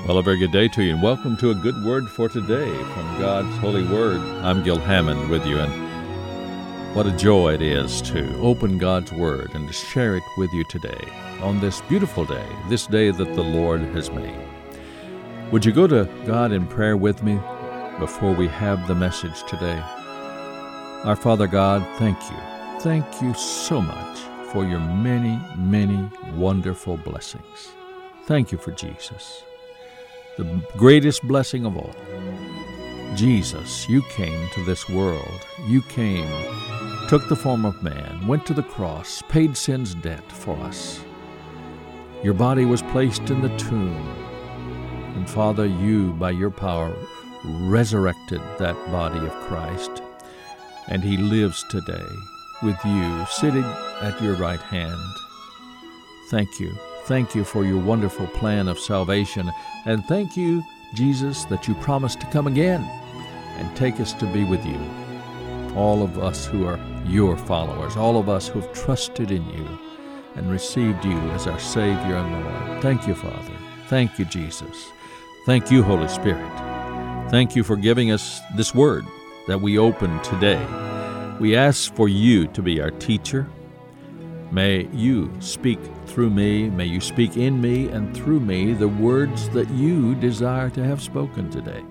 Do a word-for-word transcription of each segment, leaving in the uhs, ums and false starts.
Well, a very good day to you, and welcome to A Good Word for Today from God's Holy Word. I'm Gil Hammond with you, and what a joy it is to open God's Word and to share it with you today on this beautiful day, this day that the Lord has made. Would you go to God in prayer with me before we have the message today? Our Father God, thank you. Thank you so much for your many, many wonderful blessings. Thank you for Jesus, the greatest blessing of all. Jesus, you came to this world. You came, took the form of man, went to the cross, paid sin's debt for us. Your body was placed in the tomb. And Father, you, by your power, resurrected that body of Christ. And he lives today with you, sitting at your right hand. Thank you. Thank you for your wonderful plan of salvation. And thank you, Jesus, that you promised to come again and take us to be with you. All of us who are your followers, all of us who have trusted in you and received you as our Savior and Lord. Thank you, Father. Thank you, Jesus. Thank you, Holy Spirit. Thank you for giving us this word that we open today. We ask for you to be our teacher. May you speak through me, may you speak in me and through me the words that you desire to have spoken today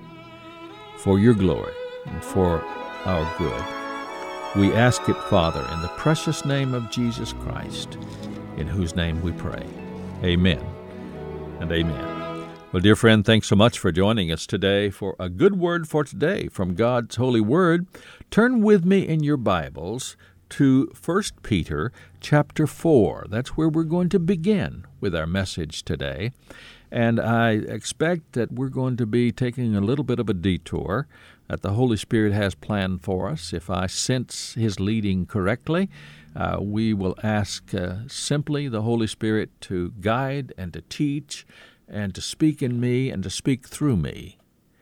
for your glory and for our good. We ask it, Father, in the precious name of Jesus Christ, in whose name we pray. Amen and amen. Well, dear friend, thanks so much for joining us today for A Good Word for Today from God's Holy Word. Turn with me in your Bibles to First Peter chapter four. That's where we're going to begin with our message today. And I expect that we're going to be taking a little bit of a detour that the Holy Spirit has planned for us. If I sense His leading correctly, uh, we will ask uh, simply the Holy Spirit to guide and to teach and to speak in me and to speak through me.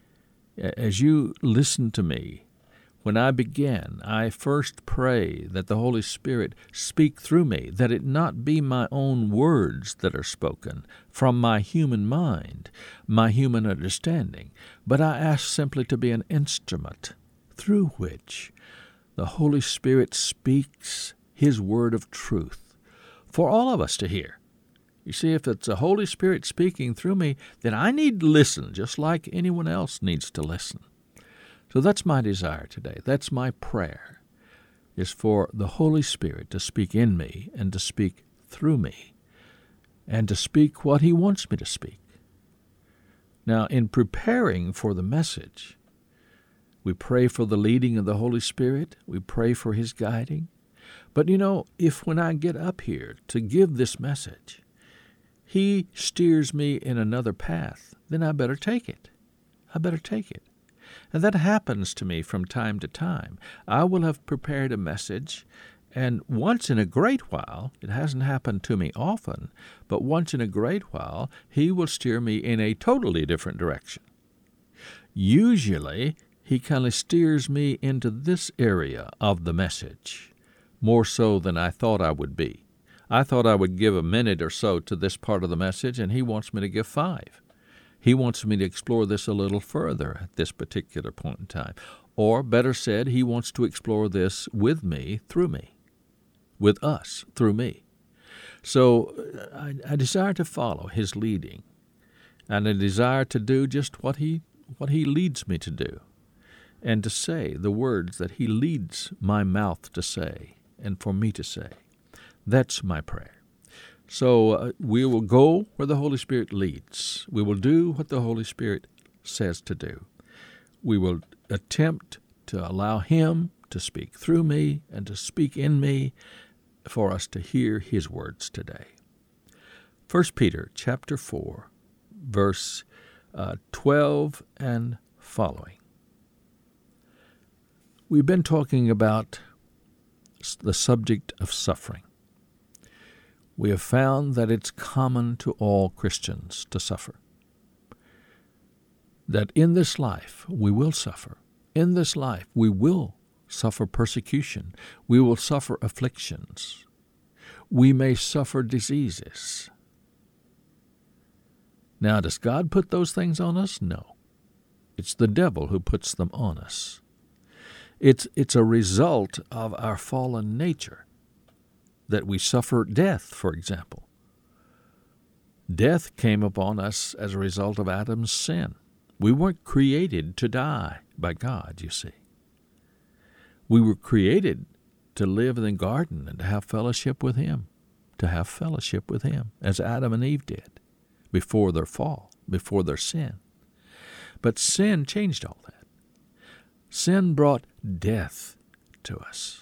As you listen to me, when I begin, I first pray that the Holy Spirit speak through me, that it not be my own words that are spoken from my human mind, my human understanding, but I ask simply to be an instrument through which the Holy Spirit speaks His word of truth for all of us to hear. You see, if it's the Holy Spirit speaking through me, then I need to listen just like anyone else needs to listen. So that's my desire today. That's my prayer, is for the Holy Spirit to speak in me and to speak through me and to speak what He wants me to speak. Now, in preparing for the message, we pray for the leading of the Holy Spirit. We pray for His guiding. But, you know, if when I get up here to give this message, He steers me in another path, then I better take it. I better take it. And that happens to me from time to time. I will have prepared a message, and once in a great while, it hasn't happened to me often, but once in a great while, He will steer me in a totally different direction. Usually, He kind of steers me into this area of the message, more so than I thought I would be. I thought I would give a minute or so to this part of the message, and He wants me to give five. He wants me to explore this a little further at this particular point in time. Or, better said, He wants to explore this with me, through me, with us, through me. So I, I desire to follow His leading, and I desire to do just what He what He leads me to do, and to say the words that He leads my mouth to say, and for me to say. That's my prayer. So uh, we will go where the Holy Spirit leads. We will do what the Holy Spirit says to do. We will attempt to allow Him to speak through me and to speak in me for us to hear His words today. First Peter chapter four, verse uh, twelve and following. We've been talking about the subject of suffering. We have found that it's common to all Christians to suffer. That in this life we will suffer. In this life we will suffer persecution. We will suffer afflictions. We may suffer diseases. Now, does God put those things on us? No. It's the devil who puts them on us. It's, it's a result of our fallen nature that we suffer death, for example. Death came upon us as a result of Adam's sin. We weren't created to die by God, you see. We were created to live in the garden and to have fellowship with Him, to have fellowship with Him, as Adam and Eve did before their fall, before their sin. But sin changed all that. Sin brought death to us.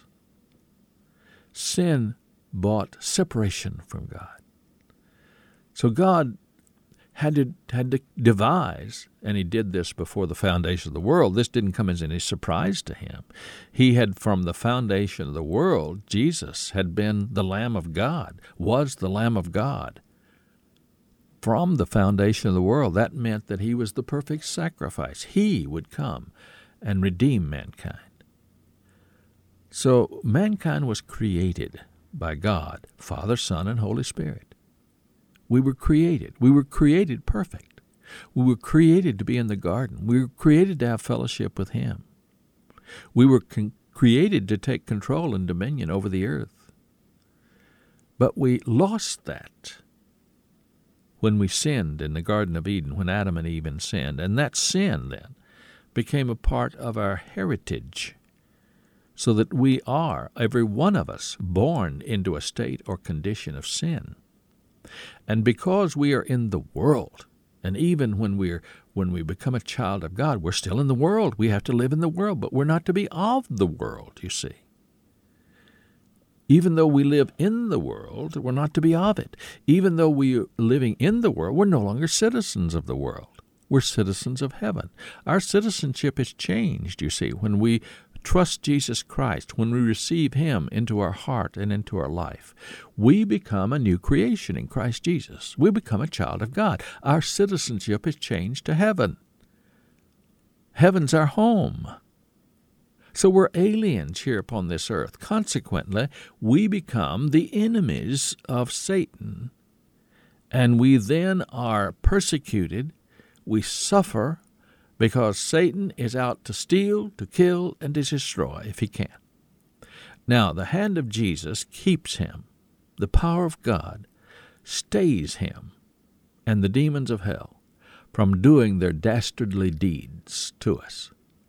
Sin brought separation from God. So God had to, had to devise, and He did this before the foundation of the world. This didn't come as any surprise to Him. He had, from the foundation of the world, Jesus had been the Lamb of God, was the Lamb of God. From the foundation of the world, that meant that He was the perfect sacrifice. He would come and redeem mankind. So mankind was created by God, Father, Son, and Holy Spirit. We were created. We were created perfect. We were created to be in the garden. We were created to have fellowship with Him. We were con- created to take control and dominion over the earth. But we lost that when we sinned in the Garden of Eden, when Adam and Eve sinned. And that sin then became a part of our heritage, so that we are, every one of us, born into a state or condition of sin. And because we are in the world, and even when we're when we become a child of God, we're still in the world. We have to live in the world, but we're not to be of the world, you see. Even though we live in the world, we're not to be of it. Even though we are living in the world, we're no longer citizens of the world. We're citizens of heaven. Our citizenship is changed, you see, when we trust Jesus Christ, when we receive Him into our heart and into our life. We become a new creation in Christ Jesus. We become a child of God. Our citizenship is changed to heaven. Heaven's our home. So we're aliens here upon this earth. Consequently, we become the enemies of Satan, and we then are persecuted. We suffer because Satan is out to steal, to kill, and to destroy if he can. Now, the hand of Jesus keeps him. The power of God stays him and the demons of hell from doing their dastardly deeds to us.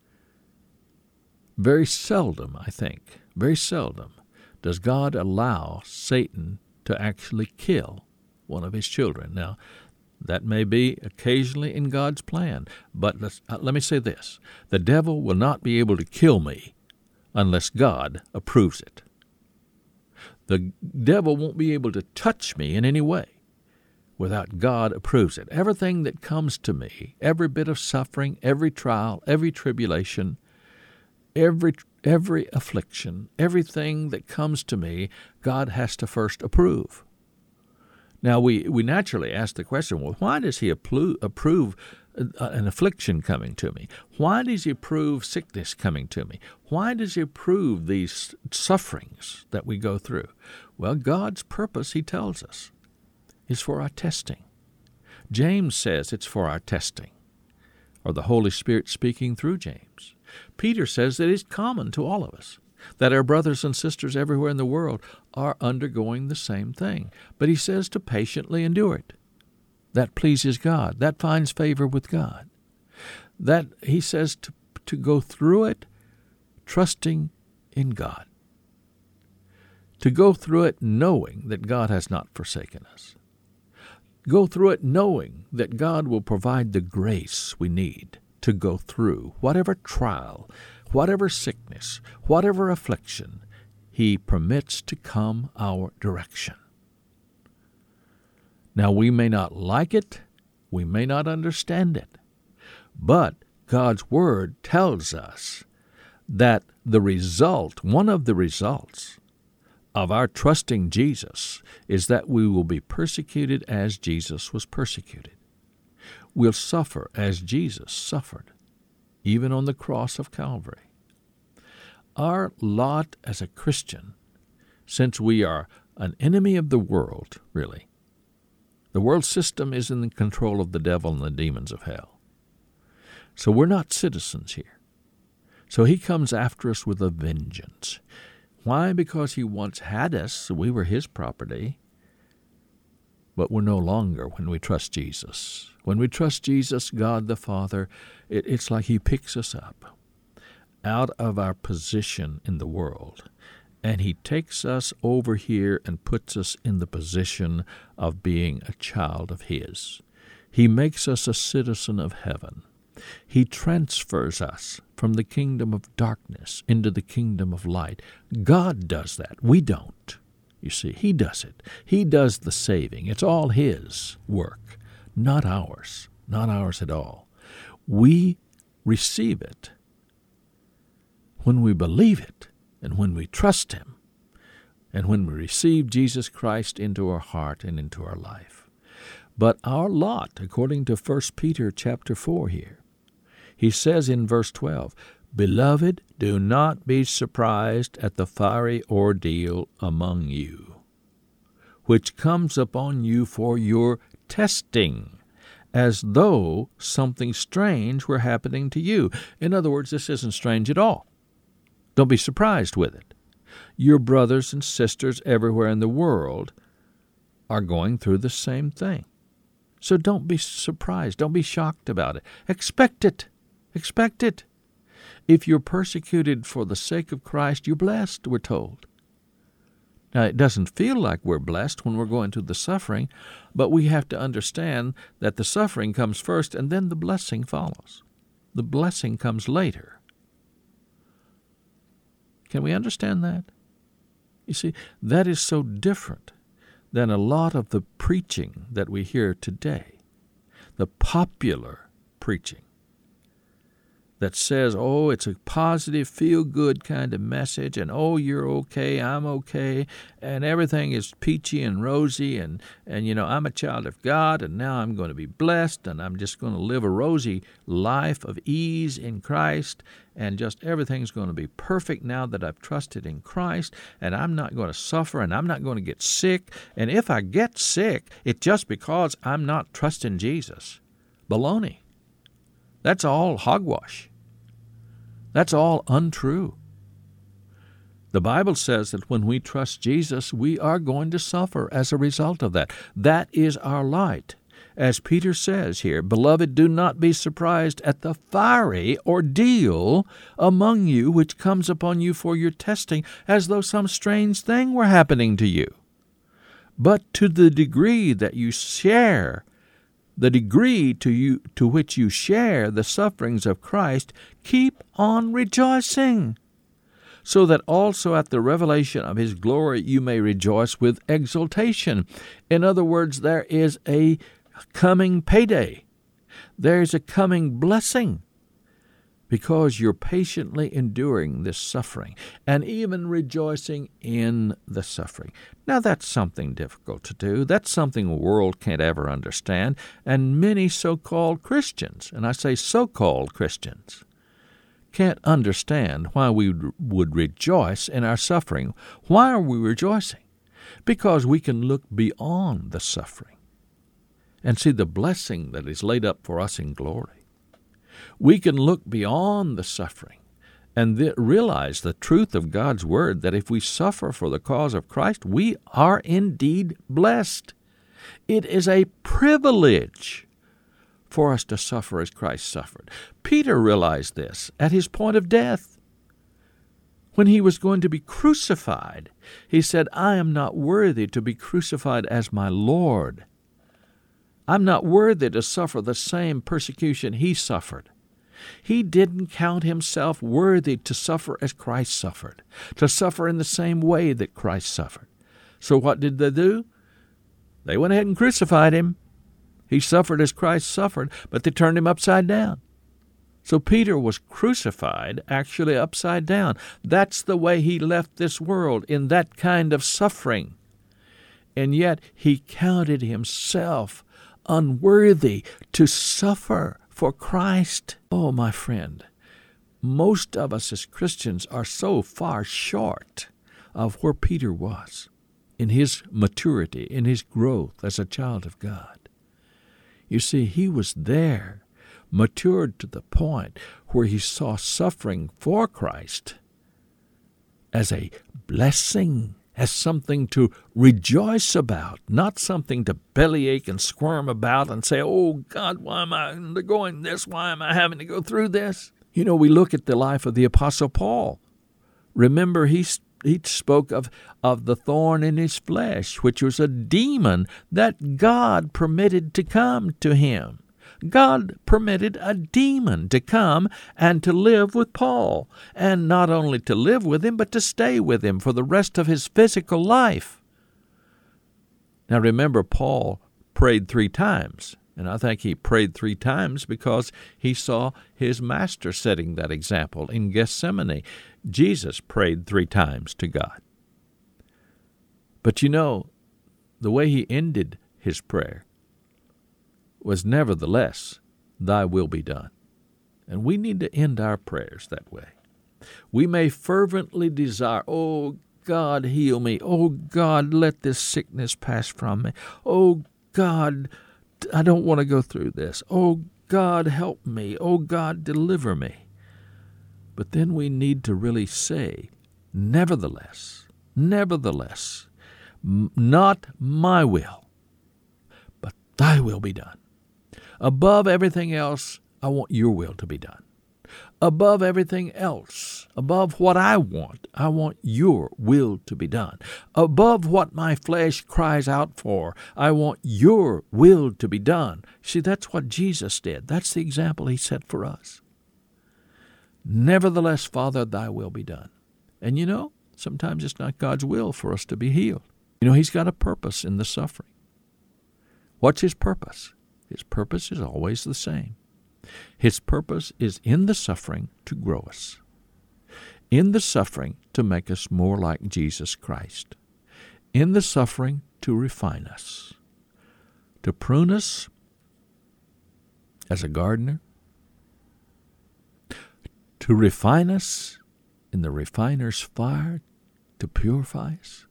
Very seldom, I think, very seldom does God allow Satan to actually kill one of His children. Now, that may be occasionally in God's plan, but let's, uh, let me say this. The devil will not be able to kill me unless God approves it. The devil won't be able to touch me in any way without God approves it. Everything that comes to me, every bit of suffering, every trial, every tribulation, every every affliction, everything that comes to me, God has to first approve. Now, we, we naturally ask the question, well, why does He appro- approve an affliction coming to me? Why does He approve sickness coming to me? Why does He approve these sufferings that we go through? Well, God's purpose, He tells us, is for our testing. James says it's for our testing, or the Holy Spirit speaking through James. Peter says that it's common to all of us, that our brothers and sisters everywhere in the world are undergoing the same thing. But he says to patiently endure it. That pleases God. That finds favor with God. That, he says, to, to go through it trusting in God. To go through it knowing that God has not forsaken us. Go through it knowing that God will provide the grace we need to go through whatever trial, whatever sickness, whatever affliction He permits to come our direction. Now, we may not like it, we may not understand it, but God's Word tells us that the result, one of the results of our trusting Jesus, is that we will be persecuted as Jesus was persecuted. We'll suffer as Jesus suffered, even on the cross of Calvary. Our lot as a Christian, since we are an enemy of the world, really, The world system is in the control of the devil and the demons of hell. So we're not citizens here. So he comes after us with a vengeance. Why? Because he once had us. We were his property. But we're no longer when we trust Jesus. When we trust Jesus, God the Father, it, it's like he picks us up out of our position in the world, and he takes us over here and puts us in the position of being a child of his. He makes us a citizen of heaven. He transfers us from the kingdom of darkness into the kingdom of light. God does that. We don't. You see, he does it. He does the saving. It's all his work, not ours, not ours at all. We receive it when we believe it and when we trust him and when we receive Jesus Christ into our heart and into our life. But our lot, according to First Peter chapter four here, he says in verse twelve, "Beloved, do not be surprised at the fiery ordeal among you, which comes upon you for your testing, as though something strange were happening to you." In other words, this isn't strange at all. Don't be surprised with it. Your brothers and sisters everywhere in the world are going through the same thing. So don't be surprised. Don't be shocked about it. Expect it. Expect it. If you're persecuted for the sake of Christ, you're blessed, we're told. Now, it doesn't feel like we're blessed when we're going through the suffering, but we have to understand that the suffering comes first and then the blessing follows. The blessing comes later. Can we understand that? You see, that is so different than a lot of the preaching that we hear today, the popular preaching that says, oh, it's a positive, feel-good kind of message, and oh, you're okay, I'm okay, and everything is peachy and rosy, and, and you know, I'm a child of God, and now I'm going to be blessed, and I'm just going to live a rosy life of ease in Christ, and just everything's going to be perfect now that I've trusted in Christ, and I'm not going to suffer, and I'm not going to get sick, and if I get sick, it's just because I'm not trusting Jesus. Baloney. That's all hogwash. That's all untrue. The Bible says that when we trust Jesus, we are going to suffer as a result of that. That is our light. As Peter says here, "Beloved, do not be surprised at the fiery ordeal among you which comes upon you for your testing, as though some strange thing were happening to you. But to the degree that you share The degree to you to which you share the sufferings of Christ, keep on rejoicing, so that also at the revelation of his glory you may rejoice with exultation." In other words, there is a coming payday. There is a coming blessing, because you're patiently enduring this suffering and even rejoicing in the suffering. Now, that's something difficult to do. That's something the world can't ever understand. And many so-called Christians, and I say so-called Christians, can't understand why we would rejoice in our suffering. Why are we rejoicing? Because we can look beyond the suffering and see the blessing that is laid up for us in glory. We can look beyond the suffering and th- realize the truth of God's Word, that if we suffer for the cause of Christ, we are indeed blessed. It is a privilege for us to suffer as Christ suffered. Peter realized this at his point of death. When he was going to be crucified, he said, "I am not worthy to be crucified as my Lord. I'm not worthy to suffer the same persecution he suffered." He didn't count himself worthy to suffer as Christ suffered, to suffer in the same way that Christ suffered. So what did they do? They went ahead and crucified him. He suffered as Christ suffered, but they turned him upside down. So Peter was crucified actually upside down. That's the way he left this world, in that kind of suffering. And yet he counted himself unworthy to suffer for Christ. Oh, my friend, most of us as Christians are so far short of where Peter was. in his maturity, in his growth as a child of God. You see, he was there, matured to the point where he saw suffering for Christ as a blessing, as something to rejoice about, not something to bellyache and squirm about and say, oh, God, why am I undergoing this? Why am I having to go through this? You know, we look at the life of the Apostle Paul. Remember, he, he spoke of, of the thorn in his flesh, which was a demon that God permitted to come to him. God permitted a demon to come and to live with Paul, and not only to live with him, but to stay with him for the rest of his physical life. Now remember, Paul prayed three times, and I think he prayed three times because he saw his master setting that example in Gethsemane. Jesus prayed three times to God. But you know, the way he ended his prayer was nevertheless, thy will be done. And we need to end our prayers that way. We may fervently desire, oh, God, heal me. Oh, God, let this sickness pass from me. Oh, God, I don't want to go through this. Oh, God, help me. Oh, God, deliver me. But then we need to really say, nevertheless, nevertheless, m- not my will, but thy will be done. Above everything else, I want your will to be done. Above everything else, above what I want, I want your will to be done. Above what my flesh cries out for, I want your will to be done. See, that's what Jesus did. That's the example he set for us. Nevertheless, Father, thy will be done. And you know, sometimes it's not God's will for us to be healed. You know, he's got a purpose in the suffering. What's his purpose? His purpose is always the same. His purpose is in the suffering to grow us, in the suffering to make us more like Jesus Christ, in the suffering to refine us, to prune us as a gardener, to refine us in the refiner's fire to purify us,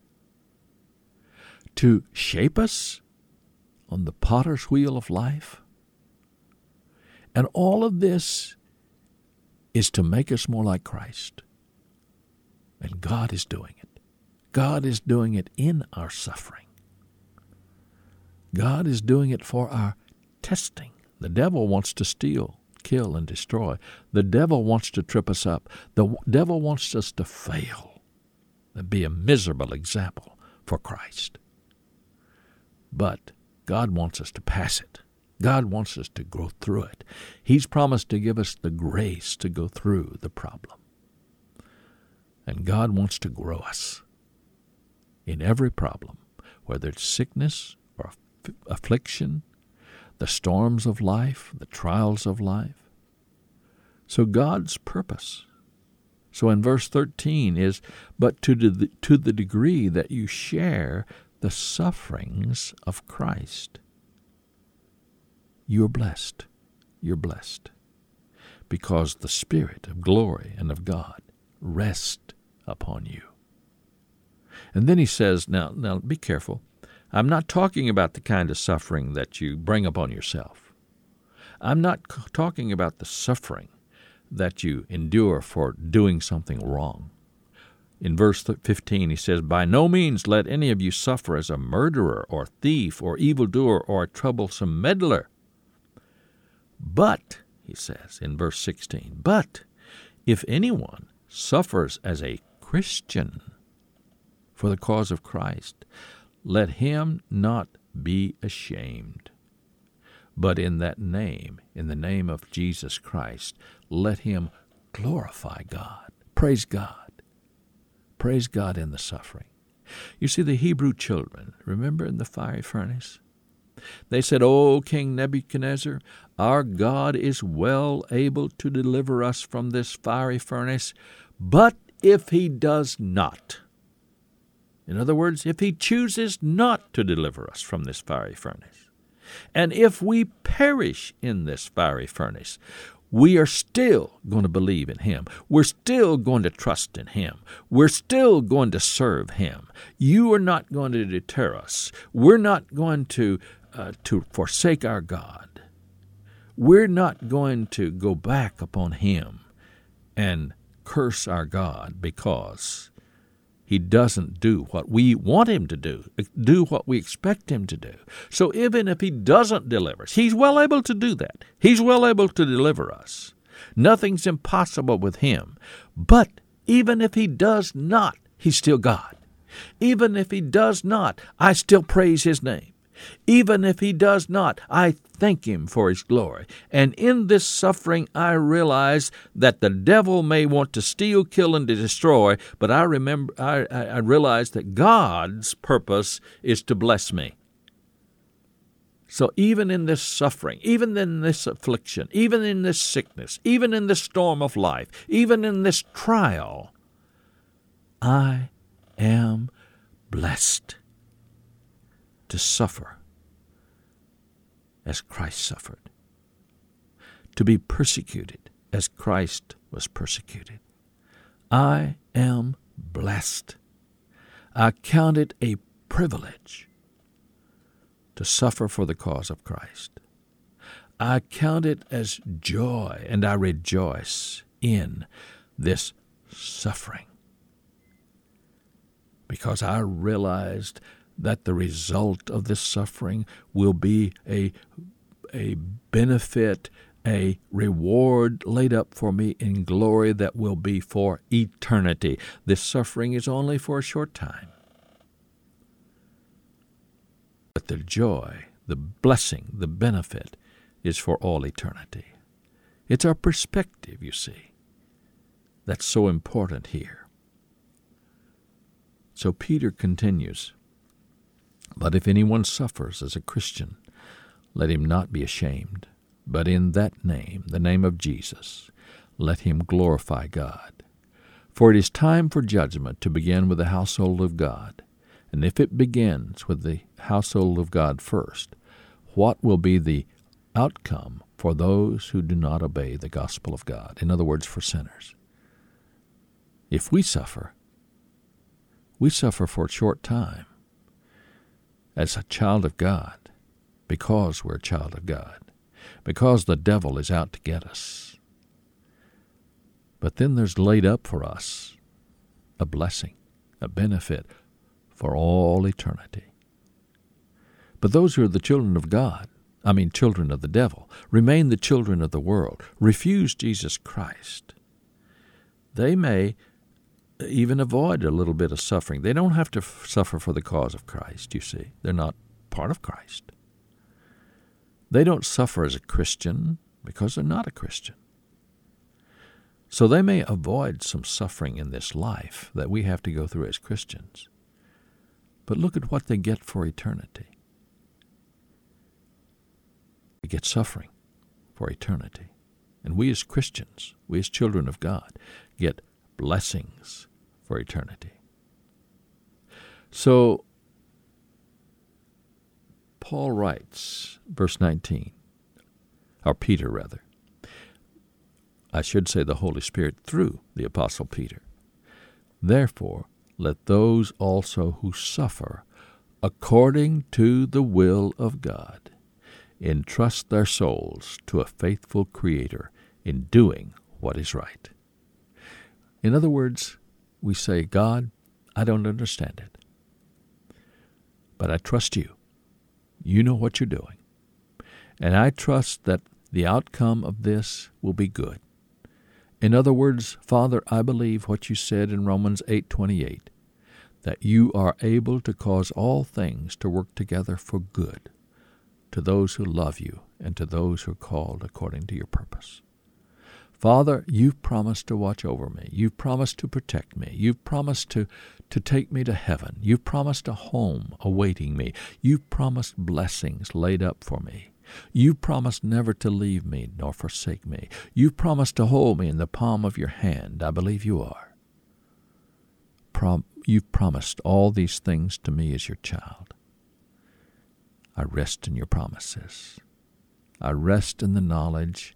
to shape us on the potter's wheel of life. And all of this is to make us more like Christ. And God is doing it. God is doing it in our suffering. God is doing it for our testing. The devil wants to steal, kill, and destroy. The devil wants to trip us up. The devil wants us to fail and be a miserable example for Christ. But God wants us to pass it. God wants us to go through it. He's promised to give us the grace to go through the problem. And God wants to grow us in every problem, whether it's sickness or affliction, the storms of life, the trials of life. So God's purpose. So in verse thirteen is, but to the, to the degree that you share the sufferings of Christ, you're blessed. You're blessed. Because the Spirit of glory and of God rests upon you. And then he says, now, now be careful. I'm not talking about the kind of suffering that you bring upon yourself. I'm not c- talking about the suffering that you endure for doing something wrong. In verse fifteen, he says, by no means let any of you suffer as a murderer or thief or evildoer or a troublesome meddler. But, he says in verse sixteen, but if anyone suffers as a Christian for the cause of Christ, let him not be ashamed. But in that name, in the name of Jesus Christ, let him glorify God. Praise God. Praise God in the suffering. You see, the Hebrew children, remember in the fiery furnace? They said, O King Nebuchadnezzar, our God is well able to deliver us from this fiery furnace, but if he does not, in other words, if he chooses not to deliver us from this fiery furnace, and if we perish in this fiery furnace, we are still going to believe in Him. We're still going to trust in Him. We're still going to serve Him. You are not going to deter us. We're not going to uh, to forsake our God. We're not going to go back upon Him and curse our God because He doesn't do what we want Him to do, do what we expect Him to do. So even if He doesn't deliver us, He's well able to do that. He's well able to deliver us. Nothing's impossible with Him. But even if He does not, He's still God. Even if He does not, I still praise His name. Even if He does not, I thank Him for His glory. And in this suffering, I realize that the devil may want to steal, kill, and to destroy, but I remember, I, I realize that God's purpose is to bless me. So even in this suffering, even in this affliction, even in this sickness, even in this storm of life, even in this trial, I am blessed to suffer as Christ suffered, to be persecuted as Christ was persecuted. I am blessed. I count it a privilege to suffer for the cause of Christ. I count it as joy, and I rejoice in this suffering, because I realized that the result of this suffering will be a, a benefit, a reward laid up for me in glory that will be for eternity. This suffering is only for a short time. But the joy, the blessing, the benefit is for all eternity. It's our perspective, you see, that's so important here. So Peter continues, "But if anyone suffers as a Christian, let him not be ashamed, but in that name, the name of Jesus, let him glorify God. For it is time for judgment to begin with the household of God. And if it begins with the household of God first, what will be the outcome for those who do not obey the gospel of God?" In other words, for sinners. If we suffer, we suffer for a short time as a child of God, because we're a child of God, because the devil is out to get us. But then there's laid up for us a blessing, a benefit for all eternity. But those who are the children of God, I mean children of the devil, remain the children of the world, refuse Jesus Christ, they may even avoid a little bit of suffering. They don't have to f- suffer for the cause of Christ, you see. They're not part of Christ. They don't suffer as a Christian because they're not a Christian. So they may avoid some suffering in this life that we have to go through as Christians. But look at what they get for eternity. They get suffering for eternity. And we as Christians, we as children of God, get blessings for eternity. So, Paul writes, verse nineteen, or Peter rather, I should say the Holy Spirit through the Apostle Peter. "Therefore, let those also who suffer according to the will of God entrust their souls to a faithful Creator in doing what is right." In other words, we say, God, I don't understand it, but I trust you. You know what you're doing. And I trust that the outcome of this will be good. In other words, Father, I believe what you said in Romans eight twenty-eight, that you are able to cause all things to work together for good to those who love you and to those who are called according to your purpose. Father, you've promised to watch over me. You've promised to protect me. You've promised to, to take me to heaven. You've promised a home awaiting me. You've promised blessings laid up for me. You've promised never to leave me nor forsake me. You've promised to hold me in the palm of your hand. I believe you are. Prom- you've promised all these things to me as your child. I rest in your promises. I rest in the knowledge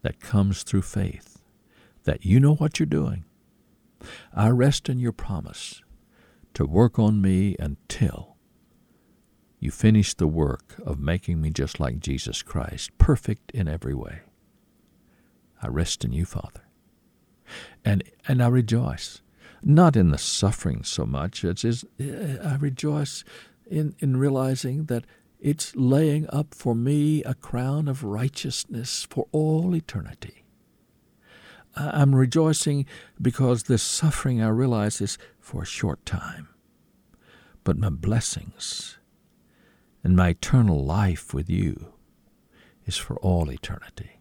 that comes through faith, that you know what you're doing. I rest in your promise to work on me until you finish the work of making me just like Jesus Christ, perfect in every way. I rest in you, Father. And and I rejoice, not in the suffering so much as is, I rejoice in, in realizing that it's laying up for me a crown of righteousness for all eternity. I'm rejoicing because this suffering, I realize, is for a short time. But my blessings and my eternal life with you is for all eternity.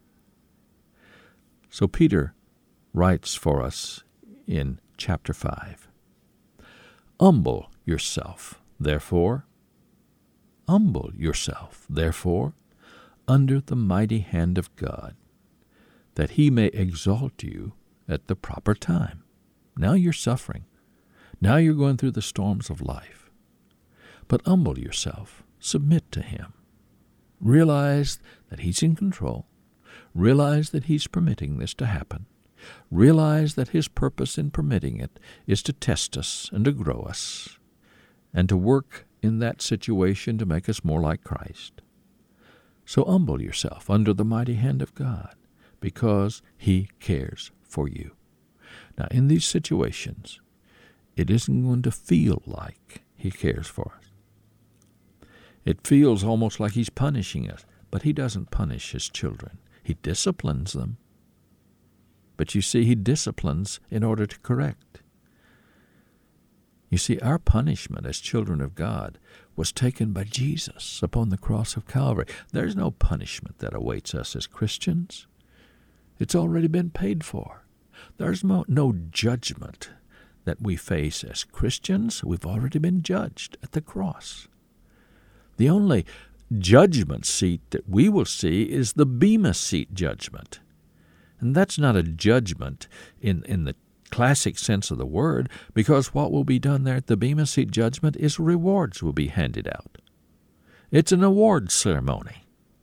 So Peter writes for us in chapter five, Humble yourself, therefore, humble yourself, therefore, under the mighty hand of God, that he may exalt you at the proper time. Now you're suffering. Now you're going through the storms of life. But humble yourself. Submit to him. Realize that he's in control. Realize that he's permitting this to happen. Realize that his purpose in permitting it is to test us and to grow us and to work in that situation to make us more like Christ. So humble yourself under the mighty hand of God, because he cares for you. Now, in these situations, it isn't going to feel like he cares for us. It feels almost like he's punishing us, but he doesn't punish his children. He disciplines them. But you see, he disciplines in order to correct. You see, our punishment as children of God was taken by Jesus upon the cross of Calvary. There's no punishment that awaits us as Christians. It's already been paid for. There's no, no judgment that we face as Christians. We've already been judged at the cross. The only judgment seat that we will see is the Bema seat judgment. And that's not a judgment in, in the classic sense of the word, because what will be done there at the Bema seat judgment is rewards will be handed out. It's an award ceremony.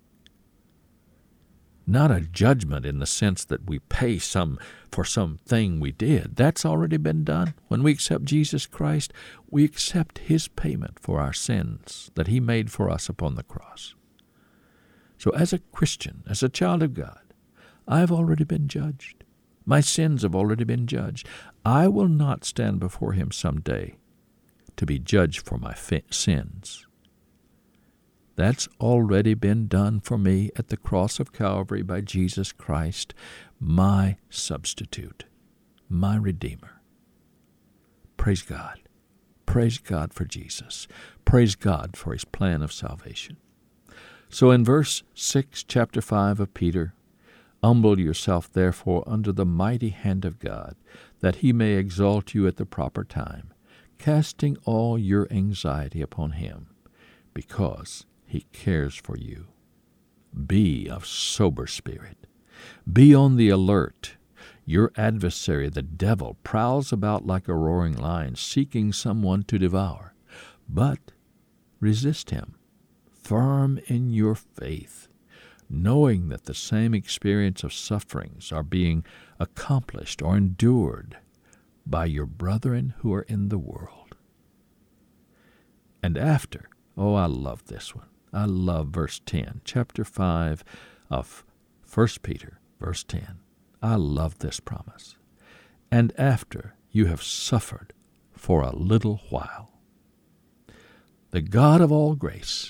Not a judgment in the sense that we pay some for something we did. That's already been done. When we accept Jesus Christ, we accept his payment for our sins that he made for us upon the cross. So as a Christian, as a child of God, I've already been judged. My sins have already been judged. I will not stand before him someday to be judged for my fi- sins. That's already been done for me at the cross of Calvary by Jesus Christ, my substitute, my Redeemer. Praise God. Praise God for Jesus. Praise God for his plan of salvation. So in verse six, chapter five of Peter, humble yourself, therefore, under the mighty hand of God, that he may exalt you at the proper time, casting all your anxiety upon him, because he cares for you. Be of sober spirit. Be on the alert. Your adversary, the devil, prowls about like a roaring lion, seeking someone to devour. But resist him, firm in your faith, knowing that the same experience of sufferings are being accomplished or endured by your brethren who are in the world. And after, oh, I love this one. I love verse ten, chapter five of First Peter, verse ten. I love this promise. And after you have suffered for a little while, the God of all grace,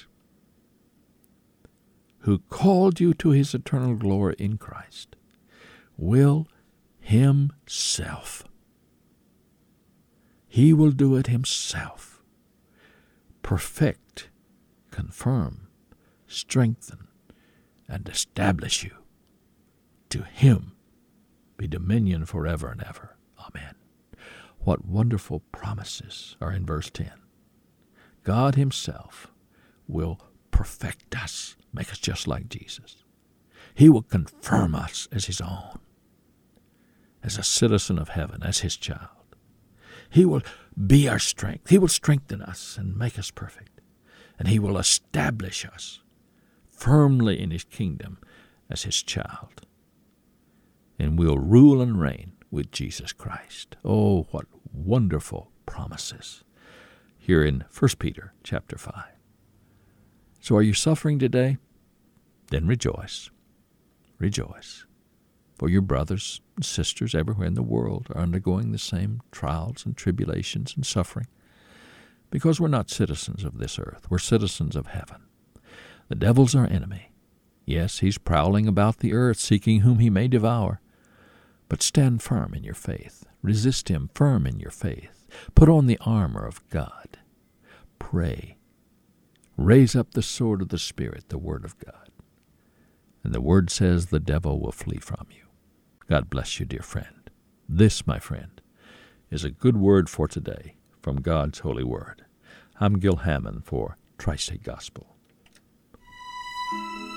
who called you to his eternal glory in Christ, will himself, he will do it himself, perfect, confirm, strengthen, and establish you. To him be dominion forever and ever. Amen. What wonderful promises are in verse ten. God himself will perfect us, make us just like Jesus. He will confirm us as his own, as a citizen of heaven, as his child. He will be our strength. He will strengthen us and make us perfect. And he will establish us firmly in his kingdom as his child. and we'll rule and reign with Jesus Christ. Oh, what wonderful promises here in First Peter chapter five. So are you suffering today? Then rejoice. Rejoice. For your brothers and sisters everywhere in the world are undergoing the same trials and tribulations and suffering, because we're not citizens of this earth. We're citizens of heaven. The devil's our enemy. Yes, he's prowling about the earth, seeking whom he may devour. But stand firm in your faith. Resist him firm in your faith. Put on the armor of God. Pray. Raise up the sword of the Spirit, the Word of God. And the Word says the devil will flee from you. God bless you, dear friend. This, my friend, is a good word for today from God's holy word. I'm Gil Hammond for Tri-State Gospel.